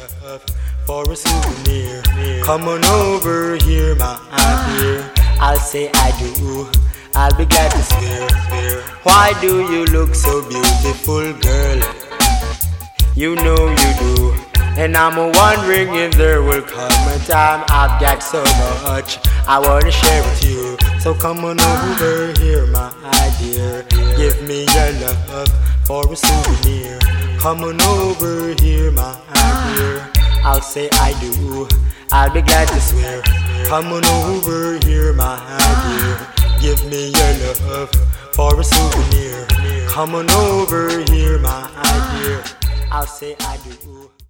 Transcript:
love for a souvenir. Come on over here, my dear. I'll say I do. I'll be glad to swear. Why do you look so beautiful, girl? You know you do. And I'm wondering if there will come a time I've got so much I wanna share with you. So come on over here, my dear. Give me your love for a souvenir. Come on over here, my dear. I'll say I do. I'll be glad to swear. Come on over here, my dear. Give me your love for a souvenir. Come on over here, my dear. I'll say I do.